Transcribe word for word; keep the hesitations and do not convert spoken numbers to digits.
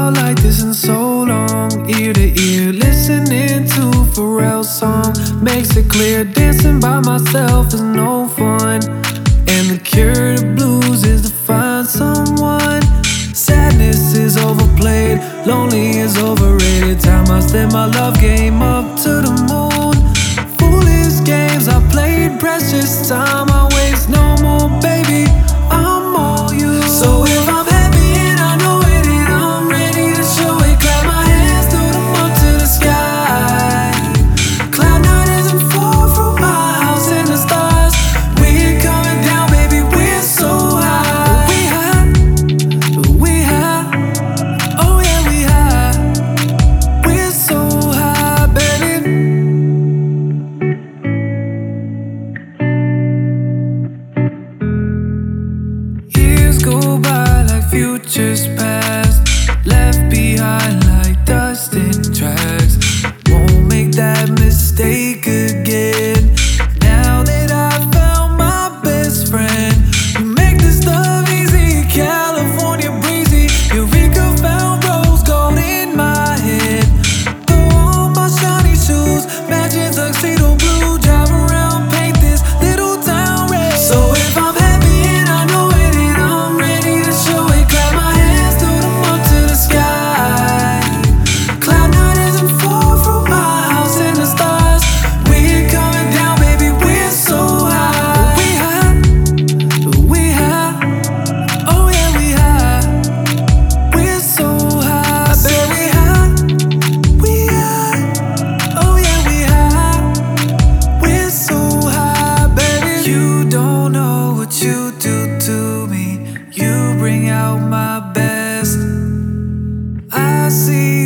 out like this in so long. Ear to ear, listening to Pharrell's song makes it clear dancing by myself is no fun. And the cure to blues is to find someone. Sadness is overplayed, lonely is overrated. Time I step my love game up to the moon. Foolish games I played, precious time I waste no more, baby. I'm all you. So if I'm happy and I know it, and I'm ready to show it, clap my hands, throw them up to the sky. Cloud nine isn't far from my house and the stars. We ain't coming down, baby, we're so high. We high, we high, oh yeah, we high. We're so high, baby. Years go by like futures past, left behind like dust in tracks. Won't make that mistake again. Now that I found my best friend, you make this love easy, California breezy. Eureka found rose gold in my head. Throw on my shiny shoes, matching tuxedo blue. Drive around, paint this little town red. So if I'm happy and I know it, and I'm ready to show it, clap my hands, throw them up to the sky. Cloud nine isn't far from my house and the stars. We ain't coming down, baby, we're so high. We high, we high, oh yeah, we high. We're so high, baby. We high, we high, oh yeah, we high. We're so high, baby. You don't know what you do to me. You bring out my best. I see